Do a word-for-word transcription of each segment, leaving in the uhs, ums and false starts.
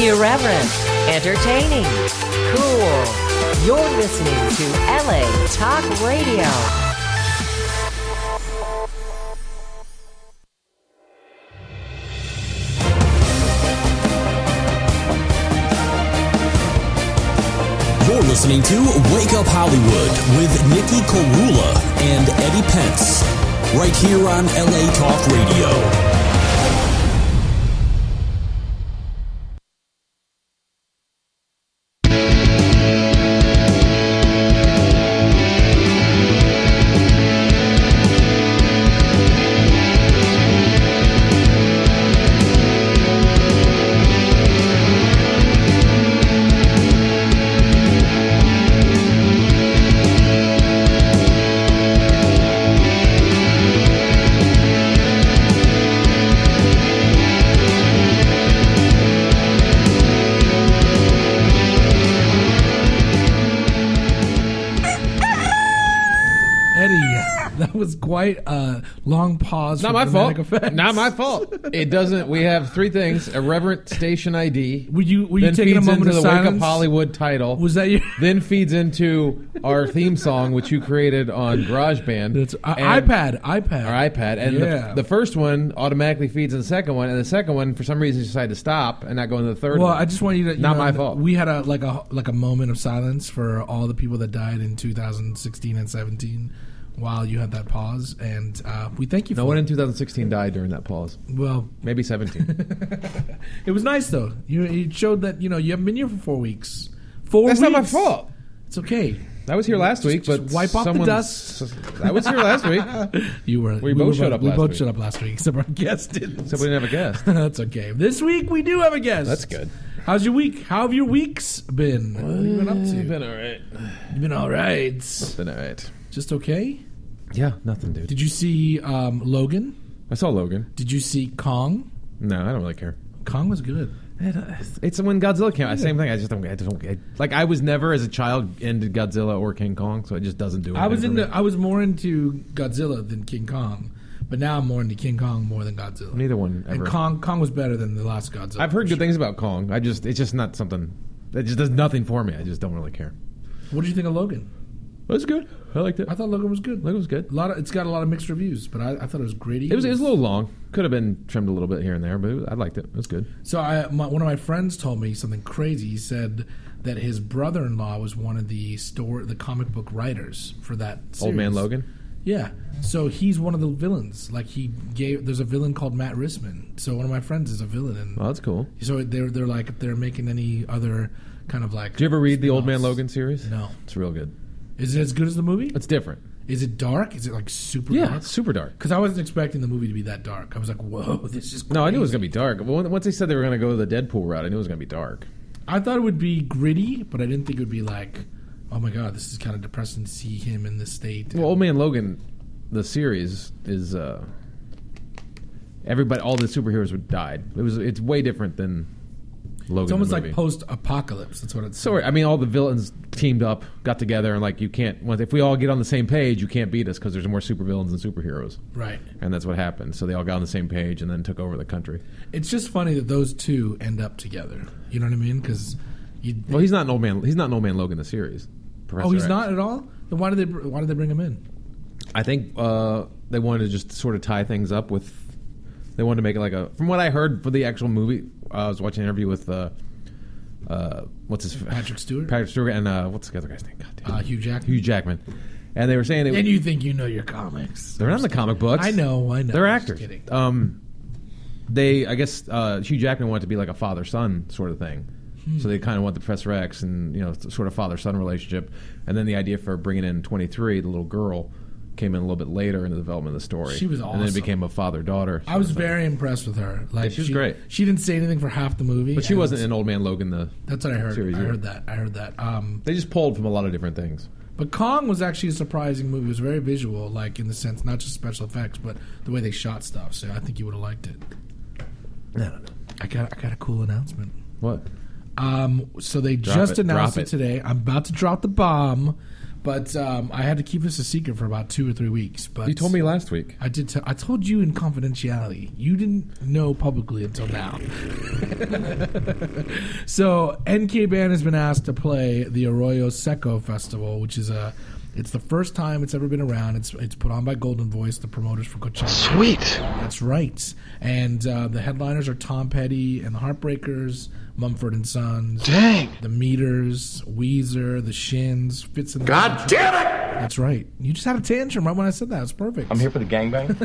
Irreverent, entertaining, cool. You're listening to L A Talk Radio. You're listening to Wake Up Hollywood with Nikki Korula and Eddie Pence, right here on L A Talk Radio. Quite a long pause. Not for my fault. Effects. Not my fault. It doesn't. We have three things: Irreverent Station I D. Were you were you then taking a feeds moment into of the silence? Wake Up Hollywood title. Was that you? Then feeds into our theme song, which you created on GarageBand. It's uh, iPad, iPad, our iPad, and yeah. the, the first one automatically feeds in the second one, and the second one for some reason decided to stop and not go into the third well, one. Well, I just want you to. You not know, my fault. We had a like a like a moment of silence for all the people that died in two thousand sixteen and seventeen. While you had that pause, and uh, we thank you for No one it. in two thousand sixteen died during that pause. Well, maybe seventeen. It was nice, though. You, it showed that, you know, you haven't been here for four weeks. Four That's weeks. not my fault. It's okay. I was here last just, week, just but wipe off the someone, dust. I was here last week. You were. We, we both were, showed up we last both week. showed up last week, except our guest didn't. Except we didn't have a guest. That's okay. This week, we do have a guest. That's good. How's your week? How have your weeks been? What have you been up to? You've been all right. You've been all right. Been all right. Just okay? Yeah, nothing, dude. Did you see um, Logan? I saw Logan. Did you see Kong? No, I don't really care. Kong was good. It, uh, it's when Godzilla came out. Same thing. I just don't. I don't I, like. I was never as a child into Godzilla or King Kong, so it just doesn't do it. I was into. I was more into Godzilla than King Kong, but now I'm more into King Kong more than Godzilla. Neither one ever. And Kong, Kong was better than the last Godzilla. I've heard good sure. things about Kong. I just. It's just not something. It just does nothing for me. I just don't really care. What did you think of Logan? It was good. I liked it. I thought Logan was good. Logan was good. A lot of, it's got a lot of mixed reviews, but I, I thought it was gritty. It was, it was a little long. Could have been trimmed a little bit here and there, but it was, I liked it. It was good. So I, my, one of my friends told me something crazy. He said that his brother-in-law was one of the store, the comic book writers for that series. Old Man Logan? Yeah. So he's one of the villains. Like he gave. There's a villain called Matt Rissman. So one of my friends is a villain. And oh, that's cool. So they're they're like if they're making any other kind of like. Did you ever read the Old Man spin-offs. Logan series? No. It's real good. Is it as good as the movie? It's different. Is it dark? Is it like super yeah, dark? It's super dark. Because I wasn't expecting the movie to be that dark. I was like, whoa, this is crazy. No, I knew it was going to be dark. Well, once they said they were going to go the Deadpool route, I knew it was going to be dark. I thought it would be gritty, but I didn't think it would be like, oh my god, this is kind of depressing to see him in this state. Well, Old Man Logan, the series, is uh, everybody, all the superheroes would died. It was, it's way different than Logan. It's almost the like movie. post-apocalypse. That's what it's. Sorry, I mean, all the villains teamed up, got together, and like you can't. If we all get on the same page, you can't beat us because there's more supervillains than superheroes. Right. And that's what happened. So they all got on the same page and then took over the country. It's just funny that those two end up together. You know what I mean? Because you. Well, he's not an old man. He's not an Old Man Logan the series. Professor Oh, he's X. not at all. Then why did they? Why did they bring him in? I think uh, they wanted to just sort of tie things up with. They wanted to make it like a. From what I heard for the actual movie, uh, I was watching an interview with. Uh, uh, what's his Patrick Stewart. Patrick Stewart and uh, what's the other guy's name? God damn. Uh, Hugh Jackman. Hugh Jackman. And they were saying it, And you think you know your comics? they're not in the comic books. I know. I know. They're I'm just actors. kidding. Um, they, I guess, uh, Hugh Jackman wanted to be like a father-son sort of thing. Hmm. So they kind of want the Professor X and, you know, sort of father-son relationship. And then the idea for bringing in twenty-three, the little girl, came in a little bit later in the development of the story. She was And then it awesome. became a father-daughter. I was very impressed with her. Like Yeah, she was she, great. She didn't say anything for half the movie, But she and wasn't in Old Man Logan, the That's what I heard. series I either. heard that. I heard that. Um, They just pulled from a lot of different things. but Kong was actually a surprising movie. It was very visual, like in the sense not just special effects, but the way they shot stuff. So I think you would have liked it. I don't know. I got I got a cool announcement. What? Um, so they Drop just it. announced Drop it it. today. I'm about to drop the bomb, But um, I had to keep this a secret for about two or three weeks. But You told me last week. I did. T- I told you in confidentiality. You didn't know publicly until now. So N K Band has been asked to play the Arroyo Seco Festival, which is a. It's the first time it's ever been around. It's it's put on by Golden Voice, the promoters for Coachella. Sweet. That's right. And uh, the headliners are Tom Petty and the Heartbreakers, Mumford and Sons, Dang. the Meters, Weezer, the Shins, Fits in the God Country. damn it! That's right. You just had a tantrum right when I said that. It's perfect. I'm here for the gangbang.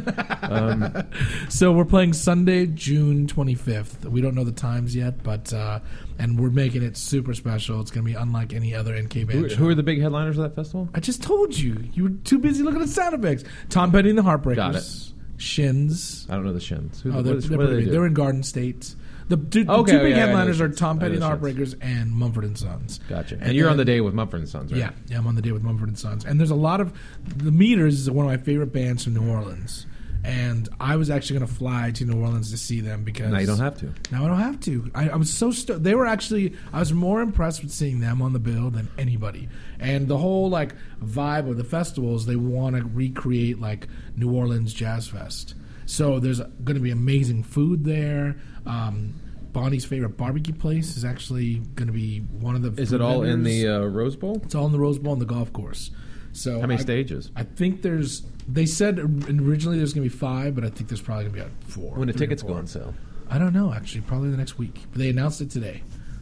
So we're playing Sunday, June twenty-fifth. We don't know the times yet, but uh, and we're making it super special. It's going to be unlike any other N K Band Who, show. who are the big headliners of that festival? I just told you. You were too busy looking at sound effects. Tom Petty and the Heartbreakers. Got it. Shins. I don't know the Shins. Who, Oh, what they're, is- they're, what do pretty they big. do? They're in Garden State. The, two- the Okay, two big yeah, I know headliners the are Shins. Tom I Petty and the know the Shins. Heartbreakers and Mumford and Sons. Gotcha. And, And you're on then- the day with Mumford and Sons, right? Yeah, yeah, I'm on the day with Mumford and Sons, and there's a lot of the Meters is one of my favorite bands from New Orleans, and I was actually going to fly to New Orleans to see them because Now you don't have to. Now I don't have to. I, I was so st- they were actually I was more impressed with seeing them on the bill than anybody, and the whole like vibe of the festivals they want to recreate like New Orleans Jazz Fest. So there's going to be amazing food there. Um, Bonnie's favorite barbecue place is actually going to be one of the. Is food it all in vendors. the uh, Rose Bowl? It's all in the Rose Bowl and the golf course. So How many I, stages? I think there's. They said originally there's going to be five, but I think there's probably going to be like four. When the three or tickets four. go on sale? I don't know. Actually, probably the next week. But they announced it today,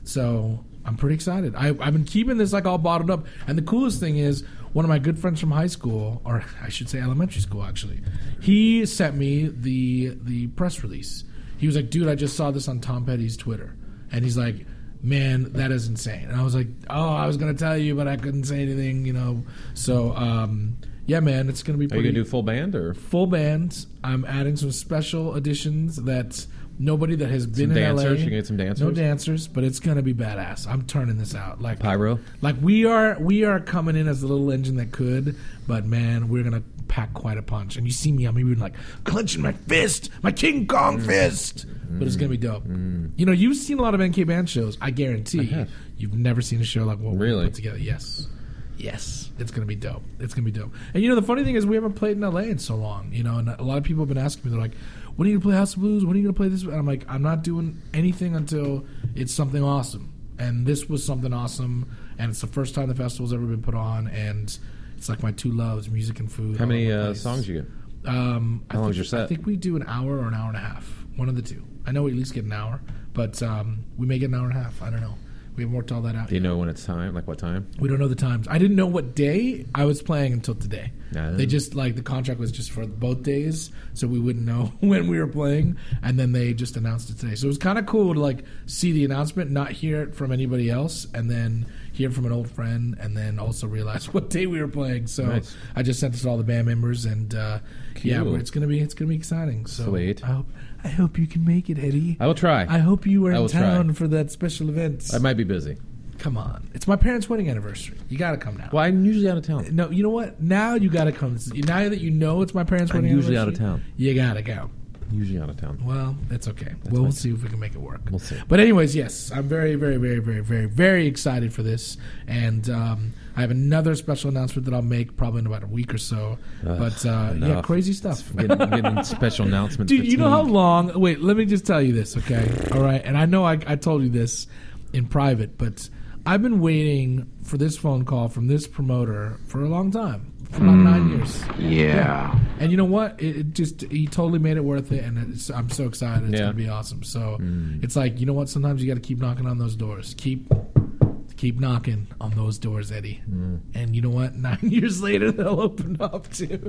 so I'm pretty excited. I, I've been keeping this like all bottled up. And the coolest thing is, one of my good friends from high school, or I should say elementary school, actually, he sent me the the press release. He was like, "Dude, I just saw this on Tom Petty's Twitter," and he's like, "Man, that is insane." And I was like, "Oh, I was gonna tell you, but I couldn't say anything," you know. So, um, yeah, man, it's gonna be Are you pretty going to do full band or? full band. I'm adding some special additions that nobody that has been Some in dancers? L A. You gonna get some dancers? No dancers, but it's gonna be badass. I'm turning this out like Pyro? Like we are, we are coming in as the little engine that could, but man, we're gonna pack quite a punch. And you see me, I'm even like clenching my fist, my King Kong Mm. fist. But it's gonna be dope. You know, you've seen a lot of N K Band shows. I guarantee I have. you've never seen a show like what we Really? put together. Yes. Yes, it's gonna be dope. It's gonna be dope. And you know, the funny thing is, we haven't played in L A in so long. You know, and a lot of people have been asking me. They're like, "When are you gonna play House of Blues? When are you gonna play this?" And I'm like, "I'm not doing anything until it's something awesome." And this was something awesome. And it's the first time the festival's ever been put on. And it's like my two loves, music and food. How all many over the uh, place. songs you get? Um, I How long's think- your set? I think we do an hour or an hour and a half. One of the two. I know we at least get an hour, but um, we may get an hour and a half. I don't know. We haven't worked all that out Do you yet. know when it's time? Like what time? We don't know the times. I didn't know what day I was playing until today. Ah. They just like the contract was just for both days, so we wouldn't know when we were playing. And then they just announced it today. So it was kind of cool to like see the announcement, not hear it from anybody else, and then hear from an old friend, and then also realize what day we were playing. So Nice. I just sent it to all the band members, and uh, yeah, Cool. it's gonna be it's gonna be exciting. So Sweet. I hope I hope you can make it, Eddie. I will try. I hope you were I in will try. town for that special event. I might be busy. Come on, it's my parents' wedding anniversary. You got to come now. Well, I'm usually out of town. No, you know what? Now you got to come. Now that you know it's my parents' I'm wedding usually out of anniversary, town. You got to go. Usually out of town. Well, that's okay. we'll fine. see if we can make it work. We'll see. But anyways, yes, I'm very, very, very, very, very, very excited for this, and um, I have another special announcement that I'll make probably in about a week or so. Ugh, but uh, yeah, enough. crazy stuff. Getting, getting special announcements. Dude, you know how fatigue. long? Wait, let me just tell you this, okay? All right, and I know I, I told you this in private, but I've been waiting for this phone call from this promoter for a long time, for about nine years. Yeah. And you know what? It, it just he totally made it worth it, and it's, I'm so excited. It's Yeah. gonna be awesome. So it's like, you know what? Sometimes you got to keep knocking on those doors. Keep keep knocking on those doors, Eddie. And you know what? Nine years later, they'll open up too.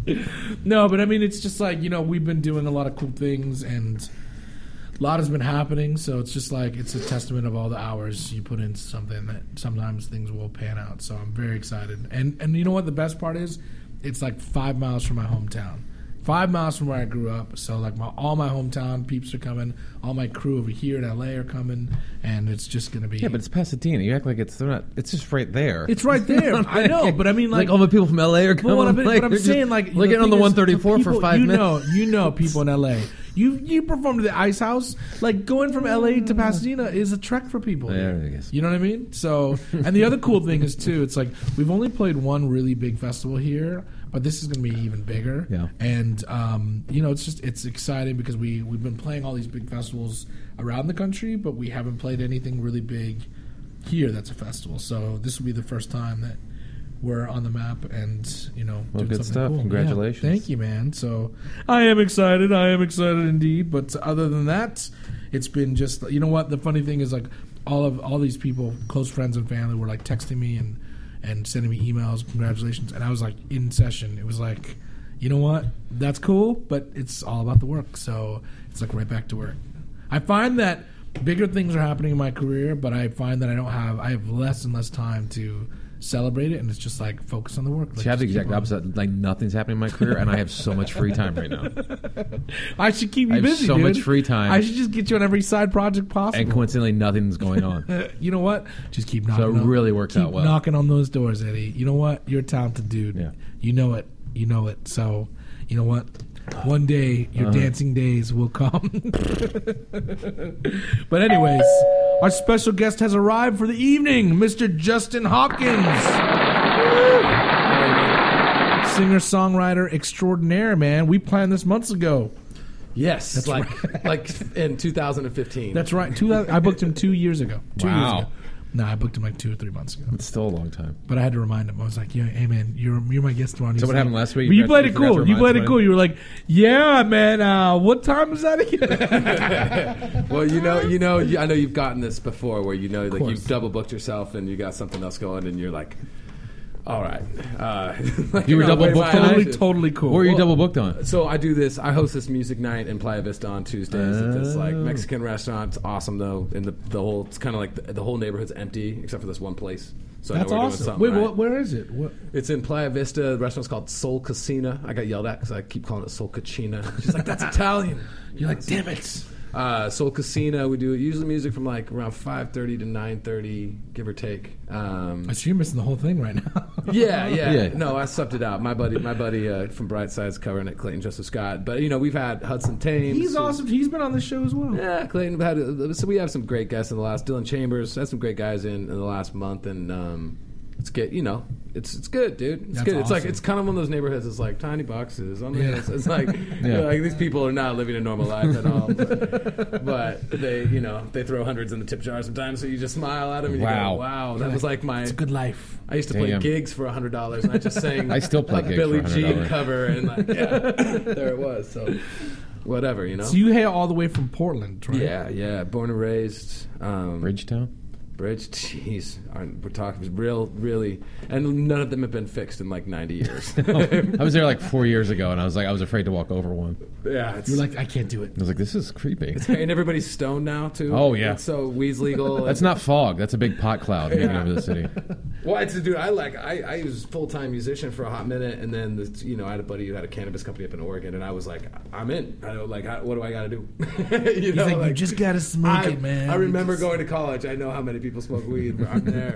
No, but I mean, it's just like, you know, we've been doing a lot of cool things, and a lot has been happening. So it's just like it's a testament of all the hours you put into something that sometimes things will pan out. So I'm very excited. And and you know what? The best part is, it's like five miles from my hometown. Five miles from where I grew up, so like my all my hometown peeps are coming, all my crew over here in L A are coming, and it's just gonna be. Yeah, but it's Pasadena. You act like it's they're not. It's just right there. it's right there. I know, but I mean, like, like all the people from L A are coming. Well, what I'm, like, but I'm they're saying, just like, looking the on the thing is, one thirty-four the for people- five you minutes. know, you know, people in L A, You you performed at the Ice House. Like going from L A to Pasadena is a trek for people. Yeah, I guess. You know what I mean? So, and the other cool thing is too, it's like we've only played one really big festival here, but this is going to be even bigger. Yeah. And um, you know, it's just it's exciting because we we've been playing all these big festivals around the country, but we haven't played anything really big here that's a festival. So this will be the first time that we're on the map, and you know, well, doing good something stuff. cool. Congratulations! Yeah, thank you, man. So I am excited. I am excited indeed. But other than that, it's been just you know what the funny thing is like all of all these people, close friends and family, were like texting me and and sending me emails, congratulations, and I was like in session. It was like, you know what, that's cool, but it's all about the work. So it's like right back to work. I find that bigger things are happening in my career, but I find that I don't have I have less and less time to celebrate it, and it's just like focus on the work. Like, See, I have the exact opposite. Like nothing's happening in my career, and I have so much free time right now. I should keep you I have busy. so dude. much free time. I should just get you on every side project possible. And coincidentally, nothing's going on. You know what? Just keep knocking. So it on, really works keep out well. Knocking on those doors, Eddie. You know what? You're a talented dude. Yeah. You know it. You know it. So, you know what? One day your Uh-huh. dancing days will come. But anyways, our special guest has arrived for the evening, Mister Justin Hawkins. Singer-songwriter extraordinaire, man. We planned this months ago. Yes, That's like like in two thousand fifteen. That's right. Two, I booked him two years ago. Two Wow. years ago. No, I booked him like two or three months ago. It's still a long time. But I had to remind him. I was like, "Yeah, hey man, you're you're my guest tomorrow." And So he's what like, happened last week? But You you forgot- played you it forgot to cool. You remind played it somebody? cool. You were like, "Yeah, man. Uh, what time is that again?" Well, you know, you know, you, I know you've gotten this before, where you know, like course. you've double booked yourself and you got something else going, and you're like, "All right." Uh, like, You were I double weigh booked my on it? totally, options. totally cool. What were you Well, double booked on? So I do this. I host this music night in Playa Vista on Tuesdays at this like Oh. Mexican restaurant. It's awesome though, and the the whole it's kind of like the, the whole neighborhood's empty except for this one place. So That's I know we're awesome. doing something Wait, right. what, where is it? What? It's in Playa Vista. The restaurant's called Sol Casina. I got yelled at because I keep calling it Sol Cucina. She's like, "That's Italian." You're like, damn it. Uh, Sol Casina. We do usually music from like around five thirty to nine thirty, give or take. Um, So you're missing the whole thing right now. yeah, yeah, Yeah. No, I subbed it out. My buddy, my buddy uh, from Brightside's covering it, Clayton Joseph Scott. But you know, we've had Hudson Thames. He's awesome. He's been on the show as well. Yeah, Clayton had uh, so we have some great guests in the last. Dylan Chambers had some great guys in, in the last month, and um, it's good. You know, it's it's good, dude. It's That's good. It's like awesome. it's kind of one of those neighborhoods. It's like tiny boxes on the Yeah. hills. It's like you know, like these people are not living a normal life at all. But, but they, you know, they throw hundreds in the tip jar sometimes, so you just smile at them and you Wow. go, "Wow, that was like my." It's a good life. I used to play Damn. gigs for a hundred dollars, and I just sang. I still play a gigs Billie for one Jean hundred dollars. cover, and like, yeah, there it was. So, whatever, you know. So you hail all the way from Portland, right? Yeah, yeah. Born and raised. Um, Bridgetown? Bridge. Jeez, aren't- we're talking real, really, and none of them have been fixed in like ninety years. I was there like four years ago, and I was like, I was afraid to walk over one. yeah, it's, You're like, I can't do it. I was like, this is creepy. and everybody's stoned now too. Oh, yeah. It's so weed's legal. That's not fog. That's a big pot cloud hanging Yeah. over the city. Well, it's dude. I like. I, I was full time musician for a hot minute, and then the, you know I had a buddy who had a cannabis company up in Oregon, and I was like, I'm in. I know, like, how, what do I got to do? you He's like, you just gotta smoke I, it, man. I You remember just- going to college. I know how many people smoke weed. But I'm there.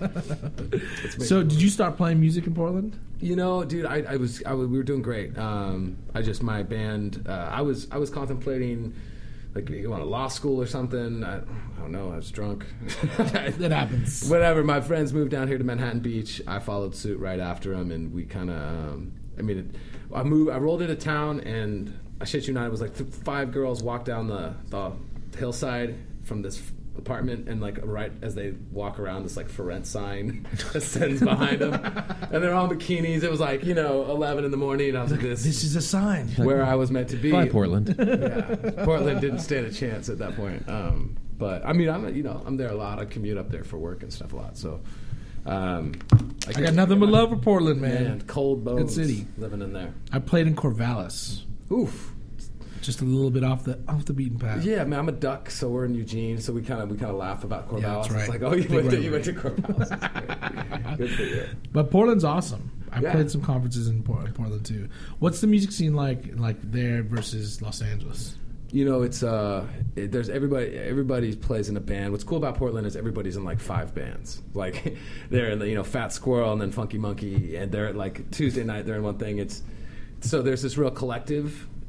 Let's make So it did you start playing music in Portland? You know, dude, I, I was, I was, we were doing great. Um, I just, my band, uh, I was, I was contemplating, like, going to law school or something. I, I don't know. I was drunk. That happens. Whatever. My friends moved down here to Manhattan Beach. I followed suit right after them, and we kind of, um, I mean, it, I moved, I rolled into town, and I shit you not, it was like th- five girls walked down the, the hillside from this apartment, and like right as they walk around, this like for rent sign ascends behind them, and they're all in bikinis. It was like, you know, eleven in the morning, and I was like, this, This is a sign. where I was meant to be. Bye, Portland. Yeah, Portland didn't stand a chance at that point. Um, but I mean, I'm you know I'm there a lot. I commute up there for work and stuff a lot. So um, I got nothing but love for Portland, man. Man, cold bones. Good city. Living in there. I played in Corvallis, Oof. just a little bit off the off the beaten path. Yeah, man, I'm a duck, so we're in Eugene, so we kind of we kind of laugh about Corvallis. Yeah, that's right. It's like, oh, you Big went to rivalry. you went to Corvallis. That's great. Good for you. But Portland's awesome. I Yeah. played some conferences in Port- Portland too. What's the music scene like like there versus Los Angeles? You know, it's uh, it, there's everybody. Everybody plays in a band. What's cool about Portland is everybody's in like five bands. Like they're in the you know Fat Squirrel and then Funky Monkey, and they're like Tuesday night they're in one thing. It's so there's this real collective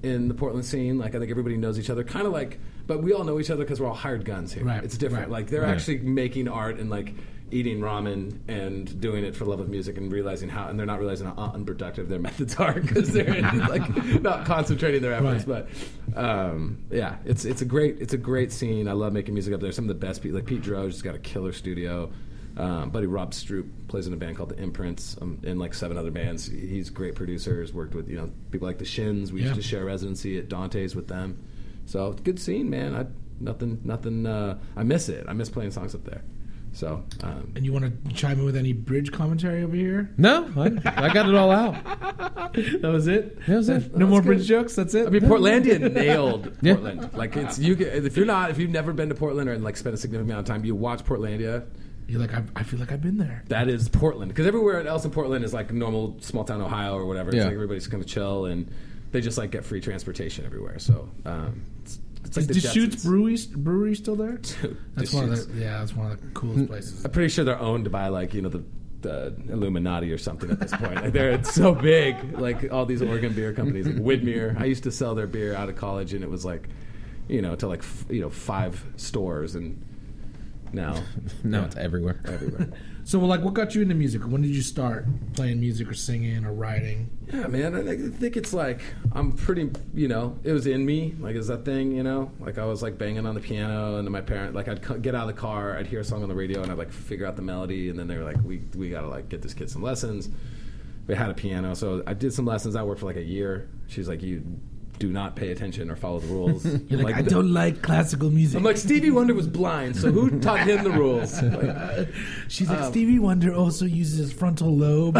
in the Portland scene. Like I think everybody knows each other, kind of like, but we all know each other because we're all hired guns here. Right. It's different. Right. Like they're Right. actually making art and like eating ramen and doing it for love of music and realizing how, and they're not realizing how unproductive their methods are because they're like not concentrating their efforts. Right. But um, yeah, it's it's a great it's a great scene. I love making music up there. Some of the best people, like Pete Droge, has got a killer studio. Um, buddy Rob Stroop plays in a band called The Imprints, um, and like seven other bands. He's a great producer. Has worked with you know people like the Shins. We Yeah. used to share residency at Dante's with them. So good scene, man. I nothing nothing. Uh, I miss it. I miss playing songs up there. So um, And you want to chime in with any bridge commentary over here? No, I, I got it all out. That was it? That was it. No more good. bridge jokes? That's it? I mean, Portlandia nailed Yeah. Portland. Like it's you. Get, if you're not, if you've never been to Portland or like spent a significant amount of time, you watch Portlandia. You're like, I, I feel like I've been there. That is Portland, because everywhere else in Portland is like normal small town Ohio or whatever. It's Yeah. like everybody's kind of chill and they just like get free transportation everywhere. So um, it's, it's like Is the Deschutes Jetsons. Brewery, brewery still there? Dude, That's one of Deschutes. the yeah, that's one of the coolest places. I'm pretty sure they're owned by like you know the, the Illuminati or something at this point. Like they're it's so big. Like all these Oregon beer companies, like Widmer. I used to sell their beer out of college, and it was like, you know, to like f- you know five stores, and now No, yeah, it's everywhere. everywhere. So, well, like, what got you into music? When did you start playing music or singing or writing? Yeah, man. I think- I think it's like I'm pretty. You know, it was in me. Like, is that thing? You know, like I was like banging on the piano, and then my parent, like, I'd c- get out of the car, I'd hear a song on the radio, and I'd like figure out the melody, and then they were like, "We we gotta like get this kid some lessons." We had a piano, so I did some lessons. I worked for like a year. She's like, "You do not pay attention or follow the rules." You're like, I the- don't like classical music. I'm like, Stevie Wonder was blind, so who taught him the rules? Like, She's um, like, Stevie Wonder also uses his frontal lobe.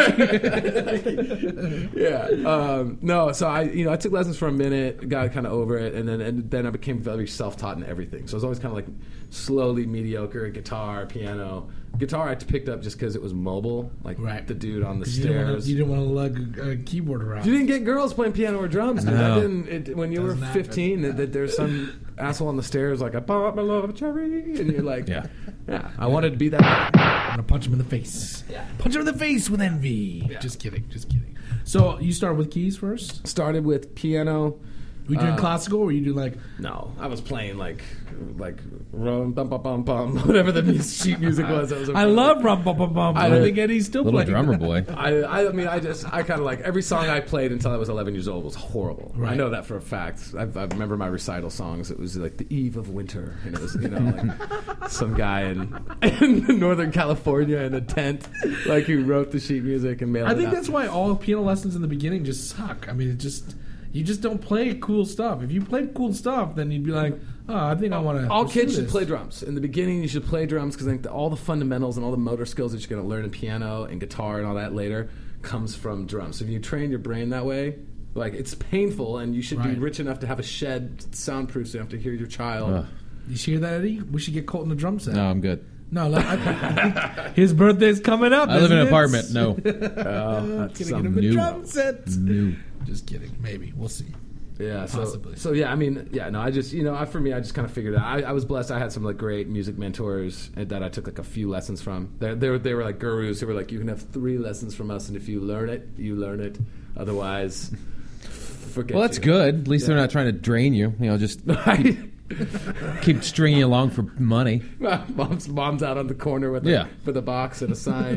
yeah. Um, no, so I, you know, I took lessons for a minute, got kind of over it, and then and then I became very self-taught in everything. So I was always kind of like slowly mediocre at guitar, piano. Guitar I picked up just because it was mobile, like Right. the dude on the you didn't wanna- stairs. you didn't want to lug a, a keyboard around. You didn't get girls playing piano or drums, dude. No. That didn't, it, when you Doesn't were happen. fifteen, that, that there's some asshole on the stairs like, I bought my love a cherry, and you're like, Yeah. yeah, I wanted to be that guy. I'm gonna punch him in the face. Punch him in the face with envy. Just kidding, just kidding. So you started with keys first? Started with piano. Were you doing Uh, classical, or were you do like? No, I was playing like, like, rum, bum, bum, bum, bum, whatever the mu- sheet music was. That was I love rum bum bum bum. I I- don't think Eddie's still Little playing. drummer boy. I, I, I mean, I just, I kind of like every song I played until I was eleven years old was horrible. I Right. know that for a fact. I, I remember my recital songs. It was like the eve of winter, and it was, you know, like some guy in, in Northern California in a tent, like who wrote the sheet music and mailed I it think out. that's why all piano lessons in the beginning just suck. I mean, it just you just don't play cool stuff. If you played cool stuff, then you'd be like, oh, I think I want to. All kids should play drums. In the beginning, you should play drums because I think that all the fundamentals and all the motor skills that you're going to learn in piano and guitar and all that later comes from drums. So if you train your brain that way, like it's painful, and you should Right. be rich enough to have a shed soundproof so you don't have to hear your child. Ugh. You hear that, Eddie? We should get Colton a drum set. No, I'm good. No, like, I, his birthday's coming up. I live in an isn't it? apartment. No. Oh, that's Gonna get something. him a new. drum set. No. Just kidding. Maybe we'll see. Yeah, so, Possibly. so yeah, I mean, yeah, no, I just, you know, I, for me, I just kind of figured it out. I, I was blessed. I had some like great music mentors that I took like a few lessons from. They they were, they were like gurus who were like, you can have three lessons from us, and if you learn it, you learn it. Otherwise, forget. Well, that's you. good. At least Yeah. they're not trying to drain you. You know, just Right? keep stringing you along for money. mom's mom's out on the corner with Yeah. a, with a box and a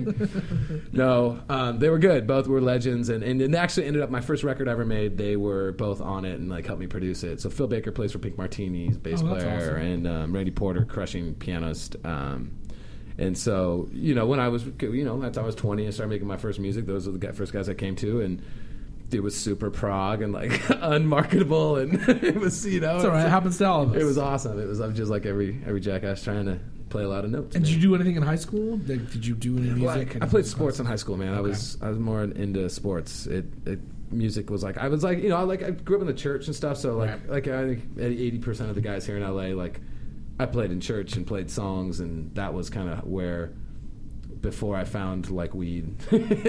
sign. No, um, they were good. Both were legends, and, and it actually ended up my first record I ever made. They were both on it and like helped me produce it. So Phil Baker plays for Pink Martini's bass Oh, that's player, awesome. and um, Randy Porter, crushing pianist. Um, and so you know when I was you know after I was twenty and started making my first music, those were the guy- first guys I came to, and it was super prog and like unmarketable, and it was you know It's all right. It it's- happens to all of us. it was awesome. It was I'm just like every every jackass trying to play a lot of notes. And man. did you do anything in high school? Did, did you do any music? Like, I played sports in high school, man. I Okay. was I was more into sports. It, it music was like I was like you know I like I grew up in the church and stuff. So like Right. like I think eighty percent of the guys here in L A like I played in church and played songs, and that was kind of where. Before I found like weed,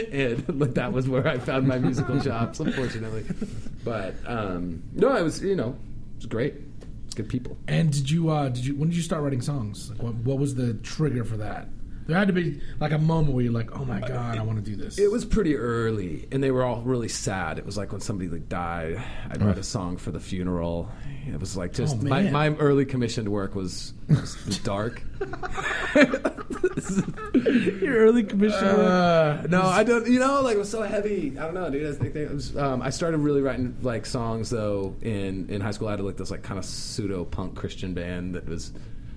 and like that was where I found my musical chops, unfortunately. But um, no, it was you know it was great. It's good people. And did you? Uh, did you? When did you start writing songs? Like, what, what was the trigger for that? There had to be like a moment where you're like, oh my god, I want to do this. It was pretty early, and they were all really sad. It was like when somebody like died, I'd write a song for the funeral. It was like just Oh, my, man. my early commissioned work was, was, was dark. Your early commission. Uh, no, I don't. You know, like it was so heavy. I don't know, dude. I think it was. Um, I started really writing like songs though in, in high school. I had like this like kind of pseudo punk Christian band that was.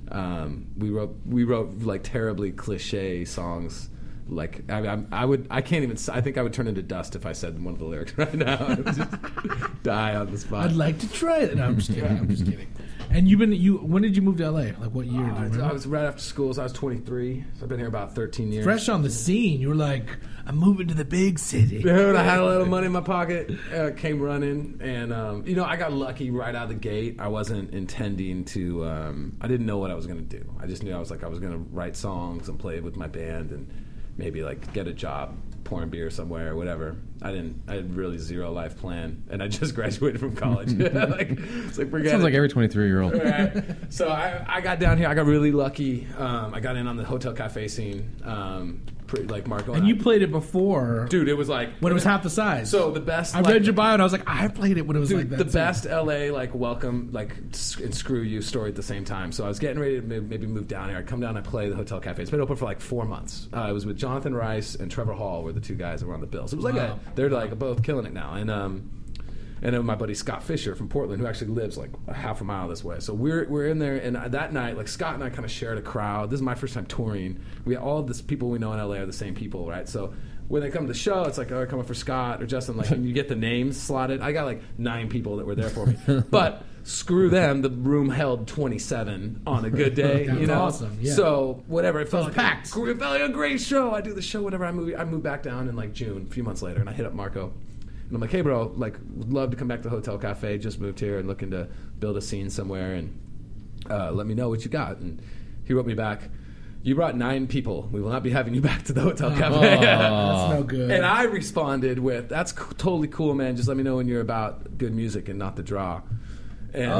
Um, we wrote we wrote like terribly cliche songs. Like I, I, I would I can't even. I think I would turn into dust if I said one of the lyrics right now. I would just die on the spot. I'd like to try it. No, I'm just kidding. I'm just kidding. And you've been you. When did you move to L A? Like what year? Do you Uh, remember? I was right after school, so I was twenty-three. So I've been here about thirteen years. Fresh on the scene. You were like, I'm moving to the big city. Dude, I had a little money in my pocket, uh, came running, and um, you know, I got lucky right out of the gate. I wasn't intending to. Um, I didn't know what I was going to do. I just knew I was like I was going to write songs and play with my band and maybe like get a job pouring beer somewhere or whatever. I didn't. I had really zero life plan, and I just graduated from college. like, it's like forget Sounds it. like every twenty-three year old. Right. So I, I got down here. I got really lucky. Um, I got in on the hotel cafe scene. Um, pretty, like Marco and, And you I. played it before, Dude, it was like when it was half the size. So the best. I like, read your bio and I was like, I played it when it was Dude, like that. the too. best L A like welcome like s- and screw you story at the same time. So I was getting ready to maybe, maybe move down here. I come down, I play the Hotel Cafe. It's been open for like four months. Uh, I was with Jonathan Rice and Trevor Hall were the two guys that were on the bill. So it was like Wow. a, they're like both killing it now. And um, and then my buddy Scott Fisher from Portland, who actually lives like a half a mile this way. So we're we're in there, and that night, like Scott and I kind of shared a crowd. This is my first time touring. We all of this people we know in L A are the same people, right? So when they come to the show, it's like, oh, they're coming for Scott or Justin. Like, and you get the names slotted. I got like nine people that were there for me, but screw them. The room held twenty-seven on a good day. That's you know, awesome, yeah. So whatever, it felt was like packed. A, it felt like a great show. I do the show, whatever. I move. I moved back down in like June, a few months later, and I hit up Marco. And I'm like, hey, bro, like, would love to come back to Hotel Cafe. Just moved here and looking to build a scene somewhere, and uh, let me know what you got. And he wrote me back, you brought nine people. We will not be having you back to the Hotel Cafe. That's no good. And I responded with, that's co- totally cool, man. Just let me know when you're about good music and not the draw. And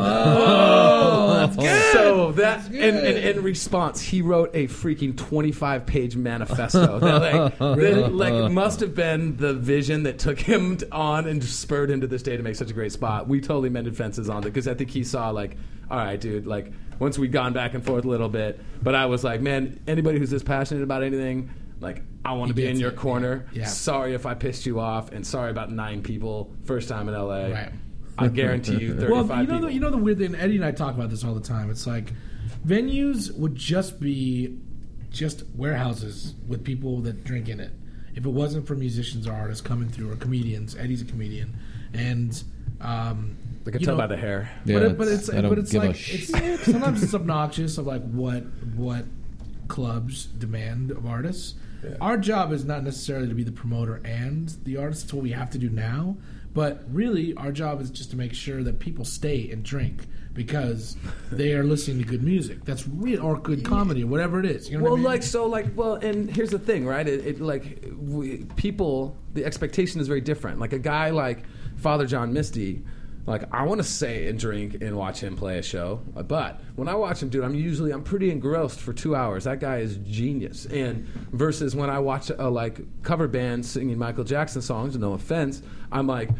Oh, that's good. so that and, and in response, he wrote a freaking twenty-five page manifesto that like, that, like must have been the vision that took him t- on and spurred him to this day to make such a great spot. We totally mended fences on it because I think he saw like, all right, dude, like once we'd gone back and forth a little bit, but I was like, man, anybody who's this passionate about anything, like I want to He be in gets your it. corner. Yeah. Sorry if I pissed you off, and sorry about nine people. First time in L A. Right. I guarantee you thirty-five Well, you know, people. the, you know the weird thing. Eddie and I talk about this all the time. It's like venues would just be just warehouses with people that drink in it. If it wasn't for musicians or artists coming through or comedians, Eddie's a comedian, and um, I can you tell know, by the hair. but, Yeah, it, but it's I don't but it's give a like sh- it's, sometimes it's obnoxious of like what what clubs demand of artists. Yeah. Our job is not necessarily to be the promoter and the artist. It's what we have to do now. But really, our job is just to make sure that people stay and drink because they are listening to good music. That's real, or good comedy, or whatever it is. You know Well, what I mean? like so, like well, and here's the thing, right? It, it like we, people, the expectation is very different. Like a guy like Father John Misty, like I want to say and drink and watch him play a show, but when I watch him, dude, I'm usually I'm pretty engrossed for two hours. That guy is genius. And versus when I watch a like cover band singing Michael Jackson songs, no offense, I'm like,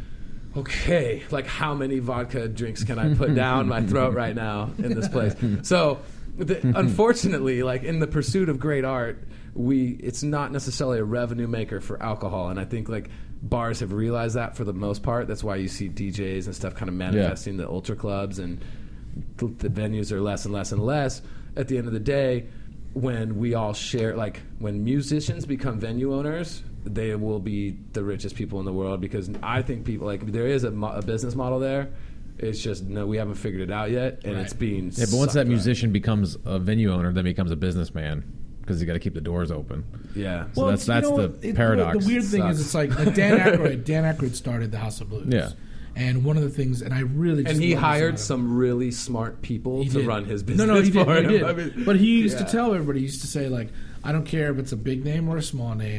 okay, like how many vodka drinks can I put down my throat right now in this place? So, the, unfortunately, like in the pursuit of great art, we it's not necessarily a revenue maker for alcohol, and I think like bars have realized that for the most part. That's why you see D Js and stuff kind of manifesting the ultra clubs, and the, the venues are less and less and less. At the end of the day, when we all share, like when musicians become venue owners, they will be the richest people in the world because I think people like there is a, mo- a business model there. It's just no, we haven't figured it out yet, and Right. it's being Yeah, but once sucked that dry. musician becomes a venue owner, then becomes a businessman because you got to keep the doors open. yeah. So that's- it's- you that's know the what? It- paradox. The weird thing Sucks. is, it's like, like Dan Aykroyd. Dan Aykroyd started the House of Blues. Yeah. And one of the things, and I really just And he love this hired about him. some really smart people He to did. run his business No, no, he did. for He him. did. I mean, but he used yeah. to tell everybody, he used to say, like, I don't care if it's a big name or a small name.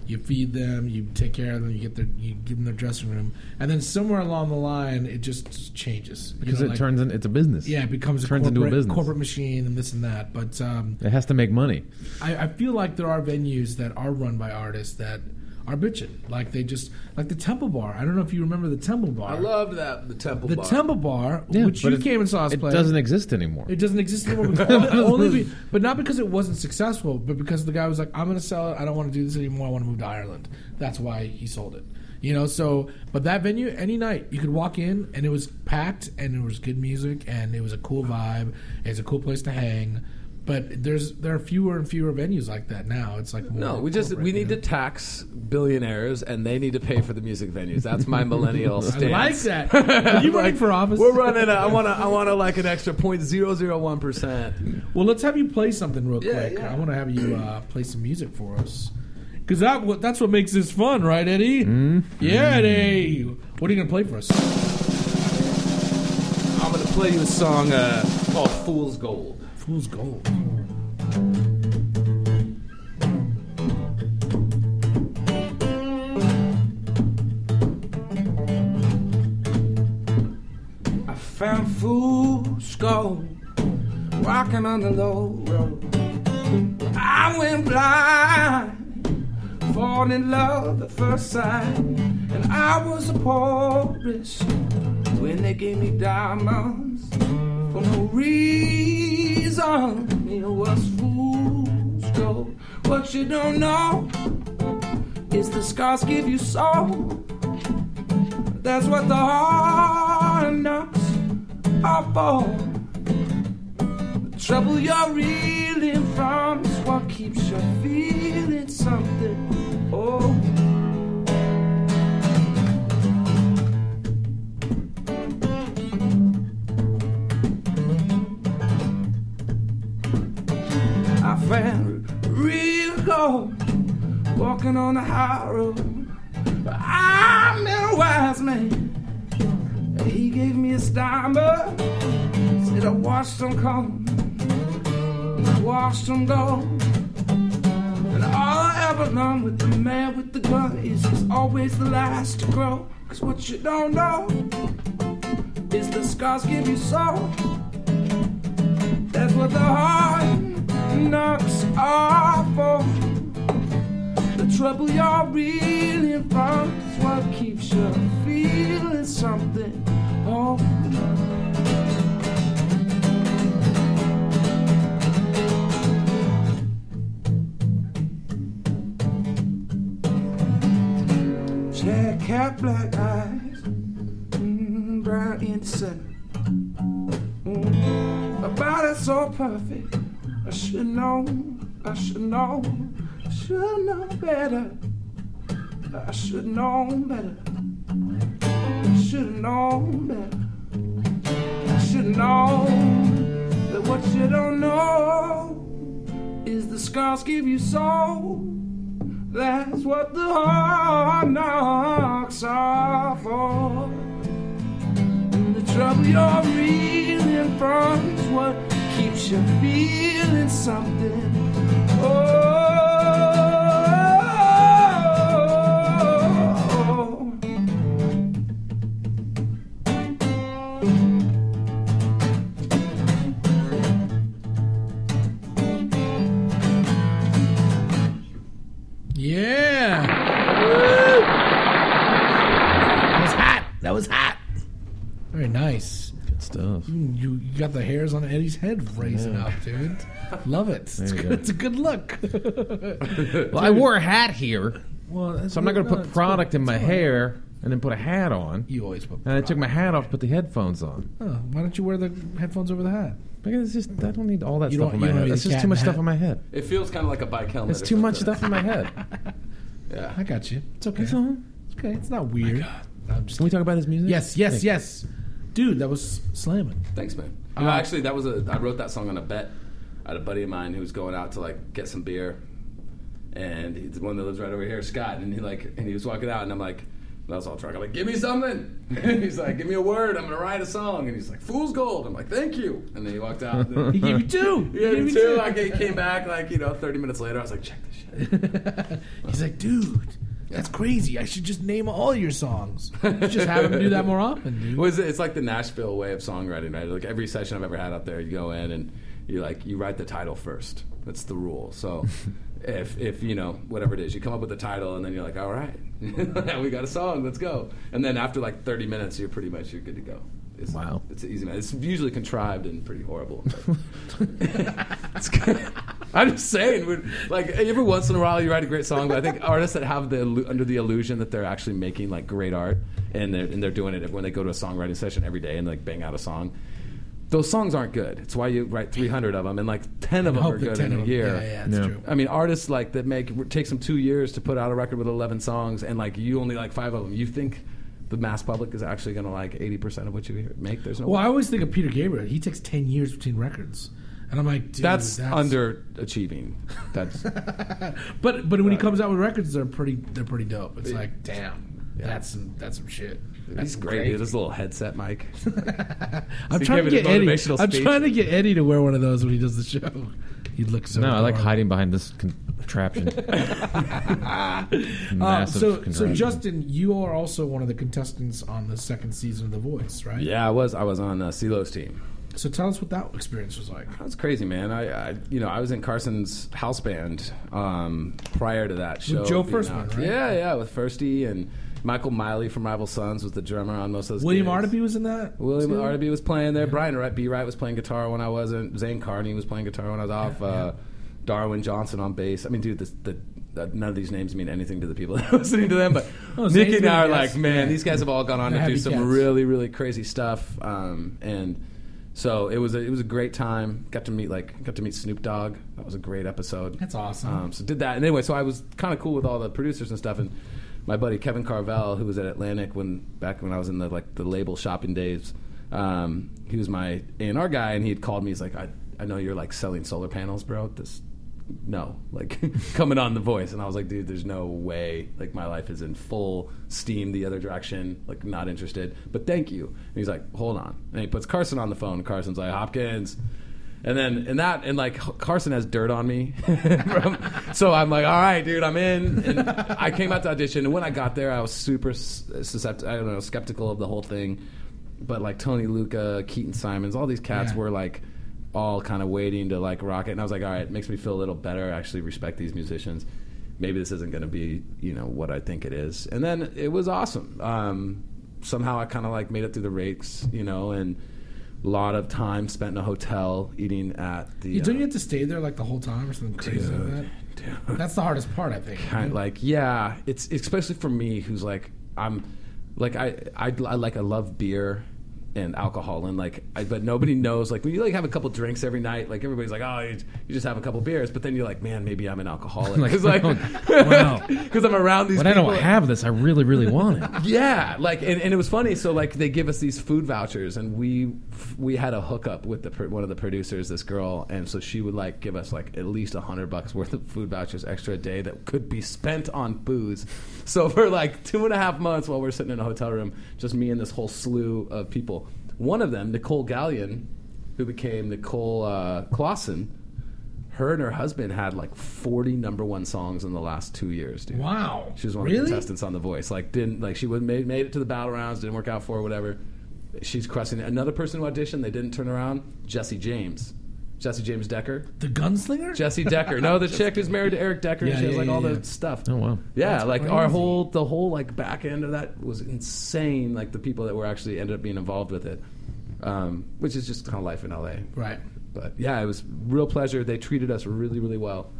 You feed them, you take care of them, you get their, you give them their dressing room, and then somewhere along the line, it just changes You Because know, it like- turns in, it's a business. Yeah, it becomes a turns corporate, into a business. corporate machine and this and that. But um, It has to make money. I, I feel like there are venues that are run by artists that are bitching. Like they just like the Temple Bar. I don't know if you remember the Temple Bar. I loved that the Temple the Bar. Temple Bar, Yeah, which but you it- came and saw us It play. doesn't exist anymore. It doesn't exist anymore. Because only be, but not because it wasn't successful, but because the guy was like, "I'm going to sell it. I don't want to do this anymore. I want to move to Ireland." That's why he sold it. You know. So, but that venue, any night you could walk in and it was packed and there was good music and it was a cool vibe. It's a cool place to hang. But there's there are fewer and fewer venues like that now. It's like more No, we just corporate, we you need know? to tax billionaires, and they need to pay for the music venues. That's my millennial I stance. like that. Are you running for office? We're running. A, I want to. I want to like an extra point zero zero one percent. Well, let's have you play something real Yeah, quick. yeah. I want to have you uh, play some music for us. Because that, what- that's what makes this fun, right, Eddie? Mm-hmm. Yeah, Eddie. What are you going to play for us? I'm gonna play you a song uh, called "Fool's Gold." Fool's Gold. I found fool's gold walking on the low road. I went blind, falling in love at first sight, and I was a poorest when they gave me diamonds for no reason. It was fool's gold. What you don't know is the scars give you soul. That's what the hard knocks are for. The trouble you're reeling from is what keeps you feeling something. Oh. I found real gold walking on the high road. But I met a wise man. He gave me a stammer. Said I watched them come, and I watched them go. And all I ever learned with the man with the gun is he's always the last to grow. Cause what you don't know is the scars give you soul. That's what the hard knocks are for. The trouble you're reeling from is what keeps you feeling something. Oh. Jet cat, black eyes, mm, brown in the center. Mm, a body so perfect. I should know, I should know, I should know better. I should know better. I should know better. I should know that what you don't know is the scars give you soul. That's what the hard knocks are for. And the trouble you're reeling from is what keeps you feeling something. Oh. Yeah. That was hot. That was hot. Very nice. Good stuff. You, you got the hairs on Eddie's head raising Yeah. up, dude. Love it. It's, you good. go. It's a good look. Well, I wore a hat here, Well, that's- so I'm not going to no, put it's product cool. in my It's cool. hair and then put a hat on. You always put. And I took my hat off, put the headphones on. Oh, why don't you wear the headphones over the hat? Because it's just I don't need all that You stuff don't- in you my don't head. need That's the just cat too much in the stuff hat? in my head. It feels kind of like a bike helmet. It's or too much something. stuff in my head. Yeah. I got you. It's okay. That's all. It's okay. It's not weird. I'm just Can we talk about his music? Yes, yes, Thank- yes. Dude, that was slamming. Thanks, man. You know, Uh, actually, that was a. I wrote that song on a bet. I had a buddy of mine who was going out to like get some beer, and he's the one that lives right over here, Scott. And he like, and he was walking out, and I'm like, and I was all drunk. I'm like, give me something. He's like, give me a word. I'm gonna write a song. And he's like, Fool's Gold. I'm like, thank you. And then he walked out. And He gave you two. he gave He me gave you two. I came came back like you know thirty minutes later. I was like, check this shit. He's like, dude, that's crazy. I should just name all your songs. You just have him do that more often, dude. Well, it's, it's like the Nashville way of songwriting, right? Like every session I've ever had out there, you go in and you like you write the title first. That's the rule. So if if you know whatever it is, you come up with the title and then you're like, all right, we got a song, let's go. And then after like thirty minutes, you're pretty much you're good to go. It's, Wow. It's easy, man. It's usually contrived and pretty horrible. It's good. I'm just saying, we're, like every once in a while you write a great song, but I think artists that have the under the illusion that they're actually making like great art and they're, and they're doing it when they go to a songwriting session every day and like bang out a song, those songs aren't good. It's why you write three hundred of them and like ten of them Hope are that good ten in of a them- year. Yeah, yeah, that's Yeah. true. I mean, artists like that make it takes them two years to put out a record with eleven songs, and like you only like five of them. You think the mass public is actually going to like eighty percent of what you hear- make? There's no. Well, I always think of Peter Gabriel. He takes ten years between records, and I'm like, dude, that's, that's underachieving. That's But but when he comes out with records, they're pretty they're pretty dope. It's like, damn, Yeah. that's some that's some shit. he's That's great. Dude. This little headset mic. I'm He trying to gave it get a Eddie. motivational I'm speech. trying to get Eddie to wear one of those when he does the show. He looks so. No, I like adorable. hiding behind this contraption. Uh, Massive so, so contraption. Justin, you are also one of the contestants on the second season of The Voice, right? Yeah, I was. I was on uh, CeeLo's team. So tell us what that experience was like. That was crazy, man. I, I, you know, I was in Carson's house band um, prior to that show. Joe being Firstman, out. right? Yeah, yeah, with Firsty and Michael Miley from Rival Sons was the drummer on most of those. William gigs. Artaby was in that. William too? Artaby was playing there. Brian Wright, B. Wright was playing guitar when I wasn't. Zane Carney was playing guitar when I was off. Yeah, uh, Darwin Johnson on bass. I mean, dude, this, the, the, none of these names mean anything to the people that are listening to them. But Oh, Nicky Zane's and been I a are guest. like, man, Yeah. these guys have all gone on They're to do heavy some cats. really, really crazy stuff. Um, and so it was a, it was a great time. Got to meet like got to meet Snoop Dogg. That was a great episode. That's awesome. Um, so did that. And anyway, so I was kind of cool with all the producers and stuff. And my buddy Kevin Carvel, who was at Atlantic when back when I was in the like the label shopping days, um, he was my A and R guy, and he had called me. He's like, I I know you're like selling solar panels, bro. This no, like coming on The Voice. And I was like, dude, there's no way. Like my life is in full steam the other direction. Like not interested. But thank you. And he's like, hold on. And he puts Carson on the phone. And Carson's like, Hopkins. And then in that and like Carson has dirt on me, so I'm like, all right, dude, I'm in. And I came out to audition, and when I got there, I was super susceptible. I don't know, skeptical of the whole thing. But like Tony Luca, Keaton Simons, all these cats Yeah. were like all kind of waiting to like rock it, and I was like, all right, it makes me feel a little better. I actually respect these musicians. Maybe this isn't going to be, you know, what I think it is. And then it was awesome. Um, somehow I kind of like made it through the rakes, you know, and. A lot of time spent in a hotel eating at the. You don't uh, you have to stay there like the whole time or something crazy like that? dude. That's the hardest part, I think. Kind of like yeah, it's especially for me who's like I'm like I I, I like I love beer and alcohol and like I, but nobody knows like when you like have a couple drinks every night like everybody's like oh you, you just have a couple beers but then you're like man maybe I'm an alcoholic because like Wow. because I'm around these But I people don't have this. I really, really want it. yeah, like, and, and it was funny. So, like, they give us these food vouchers, and we we had a hookup with the one of the producers, this girl, and so she would like give us like at least a hundred bucks worth of food vouchers extra a day that could be spent on booze. So for like two and a half months while we're sitting in a hotel room, just me and this whole slew of people. One of them, Nicole Gallion, who became Nicole uh, Clausen. Her and her husband had like forty number one songs in the last two years, dude. Wow. She was one really? of the contestants on The Voice. Like didn't like she would made made it to the battle rounds, didn't work out for her, whatever. She's crushing it. Another person who auditioned, they didn't turn around. Jesse James, Jesse James Decker, The gunslinger? Jesse Decker. No, the chick who's married to Eric Decker. Yeah, and she has yeah, like yeah, all yeah. the stuff. Oh, wow. Yeah, That's like our crazy. whole the whole like back end of that was insane. Like the people that were actually ended up being involved with it, um, which is just kind of life in L A. Right. But yeah, it was real pleasure. They treated us really, really well.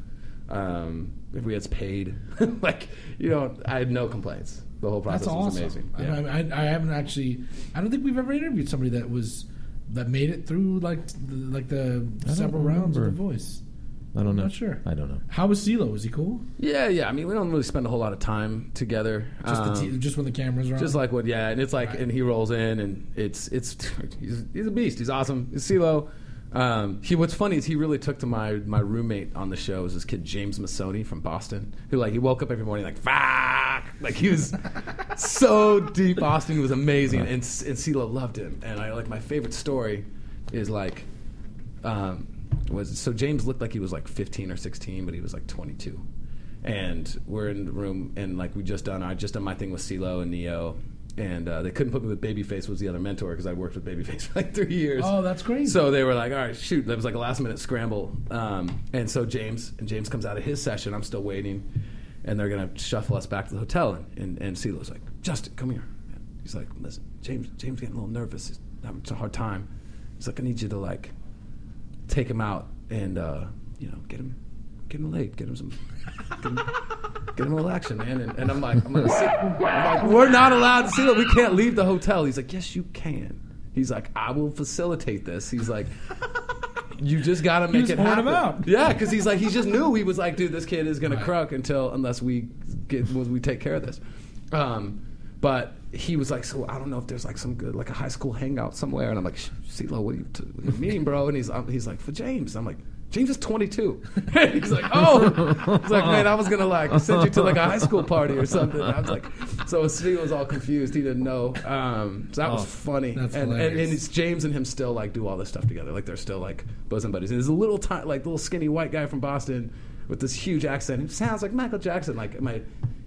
Um, if we had paid, like you know, I had no complaints. The whole process That's was awesome. amazing. I, Yeah. I, I haven't actually. I don't think we've ever interviewed somebody that was that made it through like the, like the don't several rounds of The remember. Voice. I don't know. Not sure. I don't know. How was CeeLo? Was he cool? yeah, yeah. I mean, we don't really spend a whole lot of time together. Just Um, the t- just when the cameras are on. Just like what, yeah, and it's like, Right. and he rolls in, and it's it's he's, he's a beast. He's awesome. It's CeeLo. Um, he what's funny is he really took to my my roommate on the show was this kid James Masoni from Boston, who like he woke up every morning like fuck, like he was so deep. Boston was amazing, and and CeeLo loved him. And I like my favorite story is like um, was so James looked like he was like fifteen or sixteen, but he was like twenty-two. and we're in the room, and like we just done, I just done my thing with CeeLo and Neo. And uh, they couldn't put me with Babyface, was the other mentor, because I worked with Babyface for like three years. Oh, that's crazy. So they were like, all right, shoot. That was like a last minute scramble. Um, and so James, and James comes out of his session. I'm still waiting. And they're going to shuffle us back to the hotel. And, and, and CeeLo's like, Justin, come here. He's like, listen, James, James getting a little nervous. He's having a hard time. He's like, I need you to like take him out and, uh, you know, get him. Get him laid. Get him some. Get him, get him a little action, man. And, and I'm like, I'm, like, I'm like, we're not allowed to see it. We can't leave the hotel. He's like, yes, you can. He's like, I will facilitate this. He's like, you just got to make was it pouring happen. him out. Yeah, because he's like, he just knew. He was like, dude, this kid is gonna Right. cruck until unless we get we take care of this. Um, but he was like, so I don't know if there's like some good like a high school hangout somewhere. And I'm like, CeeLo, what do you, t- what do you mean, bro? And he's um, he's like, for James. I'm like, James is twenty-two. He's like, oh. He's like, man, I was going to like send you to like a high school party or something. I was like, so Steve was all confused. He didn't know. Um, so that Oh, was funny. that's and, and, hilarious. and it's James and him still like do all this stuff together. Like they're still like bosom buddies. And there's a little tiny, like little skinny white guy from Boston with this huge accent who sounds like Michael Jackson. Like my,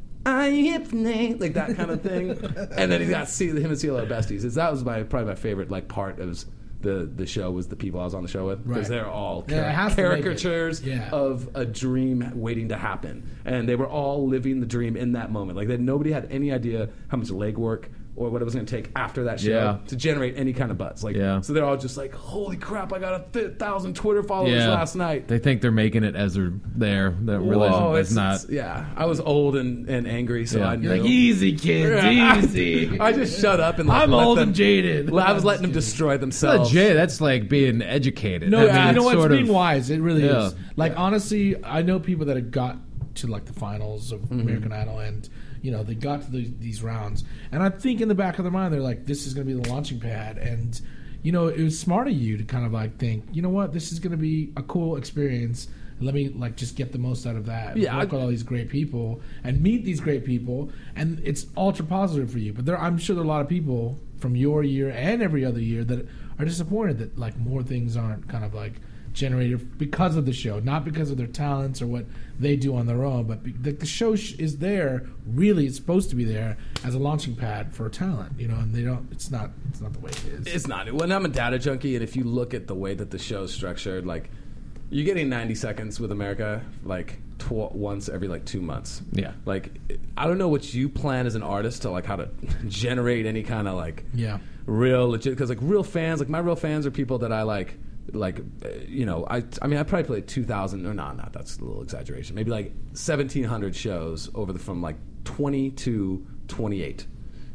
I hypnate, like that kind of thing. And then he's got C- him and CeeLo are besties. It's, that was my probably my favorite like part of the the show was the people I was on the show with, because Right. they're all Yeah, char- it has to make it. caricatures Yeah. of a dream waiting to happen, and they were all living the dream in that moment. Like that, nobody had any idea how much legwork or what it was going to take after that show Yeah. to generate any kind of buzz. Like, Yeah. so they're all just like, "Holy crap! I got a th- thousand Twitter followers Yeah. last night." They think they're making it as they're there. That really Whoa, is it's, not. it's- yeah, I was old and, and angry, so Yeah. I knew. You're like, easy, kids, Yeah. easy. I just shut up and like, I'm let old them, and jaded. I was I'm letting them just destroy Not themselves. Jay, that's like being educated. No, I mean, you it's know what? It's sort of- being wise. It really Yeah. is. Like, honestly, I know people that have got to, like, the finals of Mm-hmm. American Idol, and, you know, they got to the, these rounds. And I think in the back of their mind, they're like, this is going to be the launching pad. And, you know, it was smart of you to kind of, like, think, you know what? This is going to be a cool experience. Let me, like, just get the most out of that. Yeah, Work I- with all these great people and meet these great people. And it's ultra positive for you. But there, I'm sure there are a lot of people from your year and every other year that are disappointed that, like, more things aren't kind of, like, generated because of the show, not because of their talents or what they do on their own, but be, the, the show sh- is there. Really, it's supposed to be there as a launching pad for talent, you know. And they don't. It's not. It's not the way it is. It's not. When I'm a data junkie, and if you look at the way that the show's structured, like you're getting ninety seconds with America, like tw- once every like two months. Yeah. Like I don't know what you plan as an artist to like how to generate any kind of like Yeah. real legit, because like real fans, like my real fans are people that I like. Like, uh, you know, I I mean, I probably played two thousand, or not, not, that's a little exaggeration. Maybe like seventeen hundred shows over the, from like twenty to twenty-eight.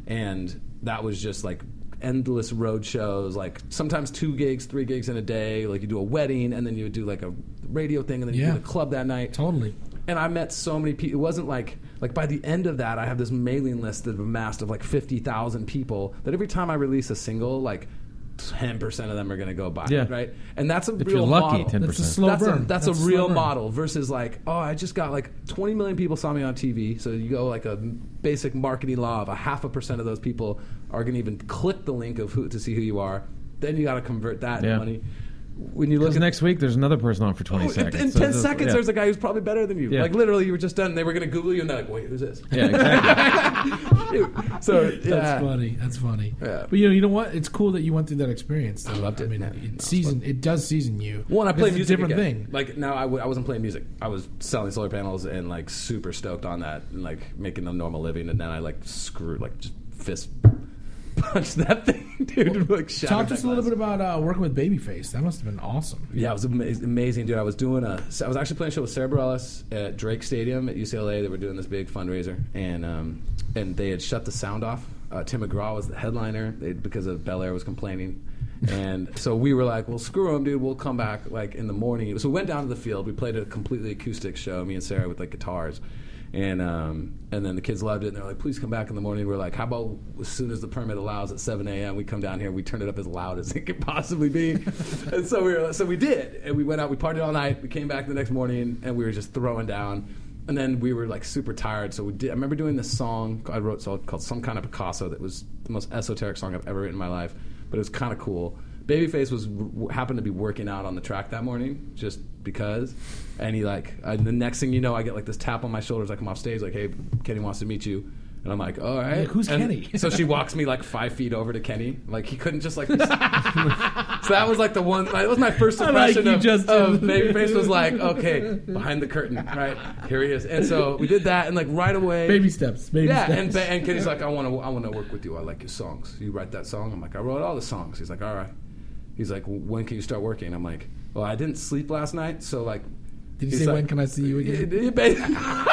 And that was just like endless road shows, like sometimes two gigs, three gigs in a day. Like you do a wedding, and then you would do like a radio thing, and then you Yeah. do the club that night. Totally. And I met so many people. It wasn't like, like by the end of that, I have this mailing list that amassed of like fifty thousand people that every time I release a single, like ten percent of them are going to go buy Yeah. it, right? And that's a If real you're lucky, model. ten That's a percent. slow That's, burn. a, that's, That's a a real slow burn. model versus like, oh, I just got like twenty million people saw me on T V. So you go like a basic marketing law of a half a percent of those people are going to even click the link of who to see who you are. Then you got to convert that Yeah. money. When you look Because at next week there's another person on for twenty Oh, in- seconds. in So ten it's- seconds, yeah. there's a guy who's probably better than you. Yeah. Like literally, you were just done. They were going to Google you, and they're like, "Wait, who's this?" Yeah, exactly. Dude. So yeah, That's funny. That's funny. Yeah. But you know, you know what? It's cool that you went through that experience. Though. I loved it, I mean, man. No, it it's season. It does season you. One, I It's play a music different again. thing. Like now, I, w- I wasn't playing music. I was selling solar panels and like super stoked on that and like making a normal living. And then I like screwed, like just fist punched that thing, dude. Like shattered Talk to that us a little glass. bit about uh, working with Babyface. That must have been awesome. Yeah, it was ama- amazing, dude. I was doing a, I was actually playing a show with Sarah Bareilles at Drake Stadium at U C L A. They were doing this big fundraiser, and um, and they had shut the sound off. Uh, Tim McGraw was the headliner they, because of Bel Air was complaining, and so we were like, "Well, screw them, dude. We'll come back like in the morning." So we went down to the field. We played a completely acoustic show, me and Sarah with like guitars. And um, and then the kids loved it, and they're like, "Please come back in the morning." We're like, "How about as soon as the permit allows at seven a.m. we come down here, and we turn it up as loud as it could possibly be." And so we were, so we did, and we went out, we partied all night, we came back the next morning, and we were just throwing down. And then we were like super tired, so we did. I remember doing this song I wrote so called "Some Kind of Picasso" that was the most esoteric song I've ever written in my life, but it was kind of cool. Babyface was w- happened to be working out on the track that morning just because, and he like uh, the next thing you know, I get like this tap on my shoulder as I come off stage, like, "Hey, Kenny wants to meet you." And I'm like, all right. Like, who's and Kenny? So she walks me like five feet over to Kenny. Like he couldn't just like. so that was like the one. That was my first I like impression you of, just- of Babyface. Was like, okay, behind the curtain, right? Here he is. And so we did that, and like right away, Baby steps. Baby yeah. steps. And ba- and Kenny's like, I want to, I want to work with you. I like your songs. You write that song? I'm like, I wrote all the songs. He's like, all right. He's like, when can you start working? I'm like, well, I didn't sleep last night, so like. Did you he's say, like, when can I see you again? Yeah, basically.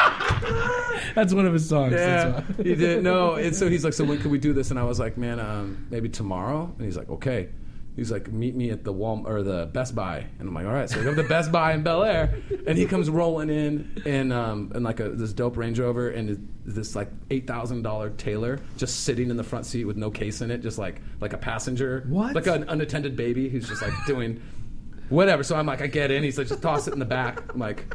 That's one of his songs. Yeah, That's why. he did. No, and so he's like, so when can we do this? And I was like, man, um, maybe tomorrow. And he's like, okay. He's like, meet me at the Walmart or the Best Buy. And I'm like, all right. So we go to the Best Buy in Bel Air, and he comes rolling in in um, in like a this dope Range Rover and this like eight thousand dollar Taylor just sitting in the front seat with no case in it, just like like a passenger, What? like an unattended baby who's just like doing whatever. So I'm like, I get in. He's like, just toss it in the back. I'm like.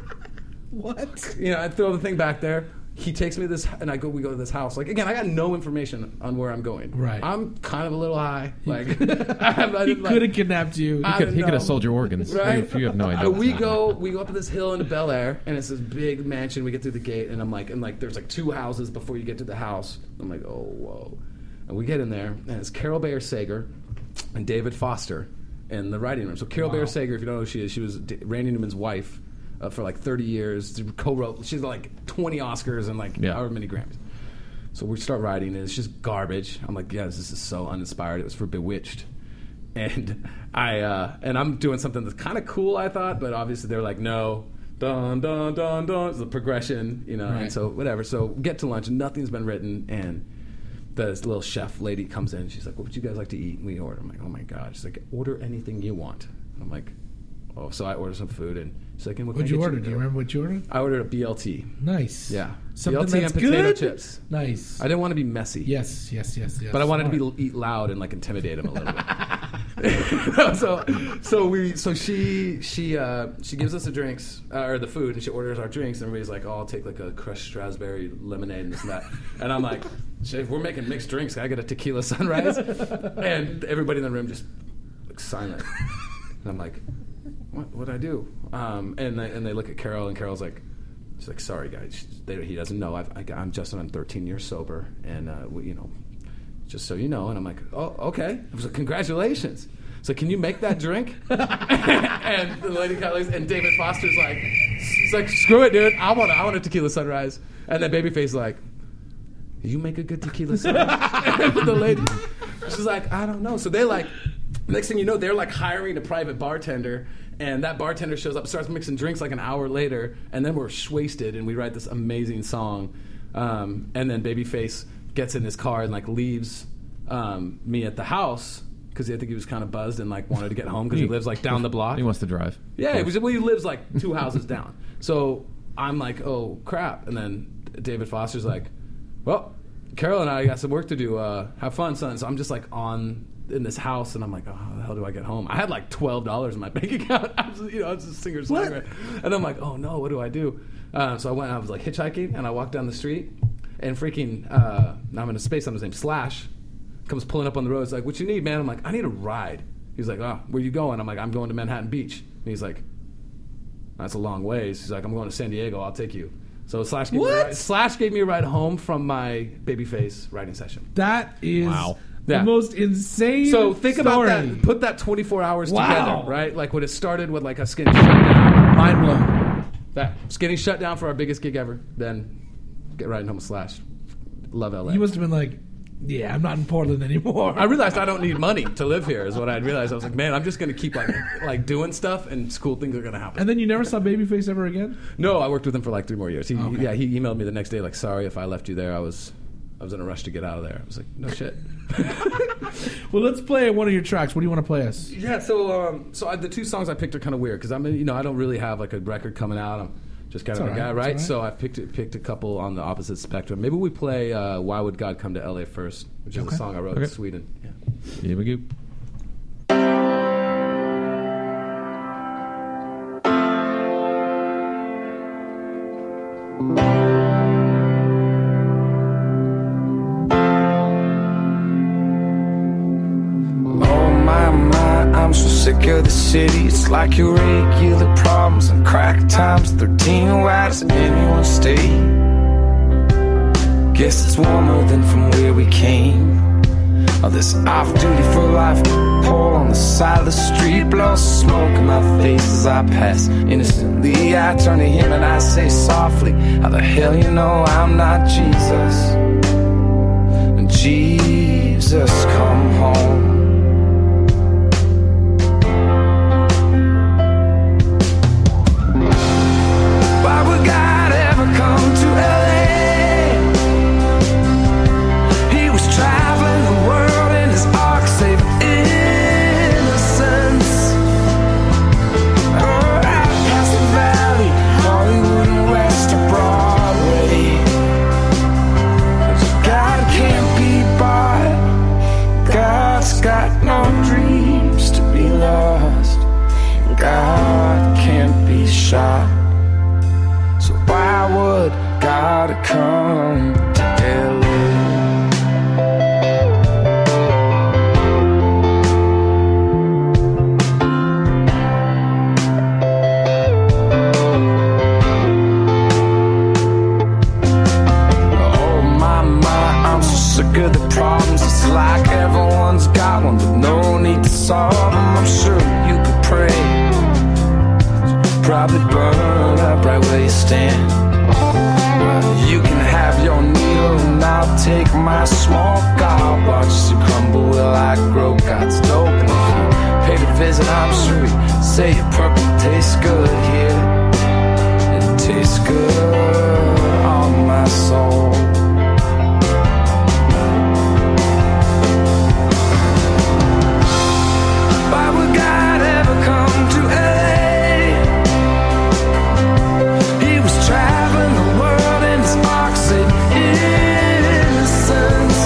What? You know, I throw the thing back there. He takes me to this, and I go. We go to this house. Like again, I got no information on where I'm going. Right. I'm kind of a little high. Like I, I, He like, could have kidnapped you. I He could, don't he could know. have sold your organs. Right. If you have no idea. Uh, what's we happening. go. We go up to this hill into Bel Air, and it's this big mansion. We get through the gate, and I'm like, and like, there's like two houses before you get to the house. I'm like, oh whoa, and we get in there, and it's Carol Bayer Sager and David Foster in the writing room. So Carol Wow. Bayer Sager, if you don't know who she is, she was D- Randy Newman's wife. Uh, for like thirty years, co-wrote. She's like twenty Oscars and like Yeah. however many Grammys. So we start writing, and it's just garbage. I'm like, yes, this is so uninspired. It was for Bewitched, and I uh, and I'm doing something that's kind of cool, I thought, but obviously they're like, no, dun dun dun dun. It's the progression, you know, Right. and so whatever. So we get to lunch, and nothing's been written, and this little chef lady comes in. She's like, what would you guys like to eat? And we order. I'm like, oh my god. She's like, order anything you want. I'm like, oh, so I order some food, and she's like, and what What'd can I you get order? Do you remember what you ordered? I ordered a B L T. Nice. Yeah. Something B L T that's and potato good. chips. Nice. I didn't want to be messy. Yes, yes, yes, yes. But I wanted Smart. to be eat loud and like intimidate him a little bit. so, so we, so she, she, uh, she gives us the drinks uh, or the food, and she orders our drinks, and everybody's like, "Oh, I'll take like a crushed raspberry lemonade and this and that." And I'm like, "If we're making mixed drinks, can I get a tequila sunrise?" And everybody in the room just looks silent. And I'm like, "What? What'd I do?" Um, and they, and they look at Carol, and Carol's like. She's like, sorry, guys. She, they, he doesn't know. I've, I, I'm Justin. I'm thirteen years sober, and uh, we, you know, just so you know. And I'm like, oh, okay. I was like, congratulations. So can you make that drink? And the lady kind of looks, and David Foster's like, he's like, screw it, dude. I want, a, I want a tequila sunrise. And then Babyface is like, you make a good tequila sunrise. And the lady, she's like, I don't know. So they like, next thing you know, they're like hiring a private bartender. And that bartender shows up, starts mixing drinks like an hour later, and then we're wasted, and we write this amazing song. Um, and then Babyface gets in his car and like leaves um, me at the house because I think he was kind of buzzed and like wanted to get home because he lives like down the block. He wants to drive. Yeah, it was, well, he lives like two houses down. So I'm like, oh crap. And then David Foster's like, well, Carol and I got some work to do. Uh, have fun, son. So I'm just like on in this house, and I'm like, oh, how the hell do I get home? I had like twelve dollars in my bank account. I was, you know, I was a singer songwriter, and I'm like, oh no, what do I do? Uh, so I went. I was like hitchhiking, and I walked down the street, and freaking, uh, I'm in a space. I'm his name Slash. Comes pulling up on the road. He's like, what you need, man? I'm like, I need a ride. He's like, oh, where you going? I'm like, I'm going to Manhattan Beach. And he's like, that's a long ways. He's like, I'm going to San Diego. I'll take you. So Slash gave, me a What? ride, Slash gave me a ride home from my Babyface writing session. That is Wow. the Yeah. most insane. So think story. about that. Put that twenty-four hours Wow. together, right? Like when it started with like a skinny shutdown. Mind blown. That skinny shutdown for our biggest gig ever. Then get riding home with Slash. Love L A. You must have been like, yeah, I'm not in Portland anymore. I realized I don't need money to live here. Is what I realized. I was like, man, I'm just gonna keep like like doing stuff, and cool things are gonna happen. And then you never saw Babyface ever again? No, I worked with him for like three more years. He, Okay. Yeah, he emailed me the next day like, sorry if I left you there. I was I was in a rush to get out of there. I was like, no shit. Well, let's play one of your tracks. What do you want to play us? Yeah, so um, so I, the two songs I picked are kind of weird because I'm you know I don't really have like a record coming out. I'm just kind It's of all a guy, right, right? it's So all I picked it, picked a couple on the opposite spectrum. Maybe we play uh, "Why Would God Come to L A" first, which is Okay. a song I wrote in Okay. Sweden. Yeah. Here we go. Oh my, my, sick of the city. It's like your regular problems and crack times thirteen. Why does anyone stay? Guess it's warmer than from where we came. Oh, this off-duty for life pole on the side of the street blows smoke in my face as I pass. Innocently I turn to him and I say softly, how the hell you know I'm not Jesus? Jesus, come home. Why would God ever come to L A? He was traveling the world in his ark, saving innocence. Oh, out past the valley, Hollywood and West of Broadway. 'Cause God can't be bought. God's got no dreams to be lost. God can't be shot. So why would God come to L A? Oh my, my, I'm so sick of the problems. It's like everyone's got one, but no need to solve them. I'm sure you could pray. Probably burn up right where you stand. Well, you can have your needle and I'll take my small God. Watch as you crumble while I grow God's dope. And if you pay to visit, I'm sure you say your purple tastes good here. It tastes good on my soul. Why would God ever come to L A? He was traveling the world in his ark, saving innocence.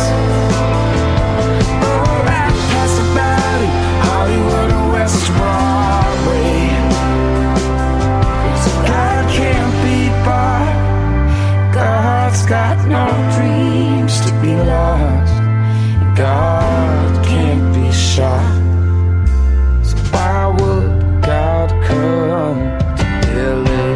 Oh, right past the valley, Hollywood and West Broadway. 'Cause God can't be bought. God's got no dreams to be lost. God can't be shot. So why would God come to L A?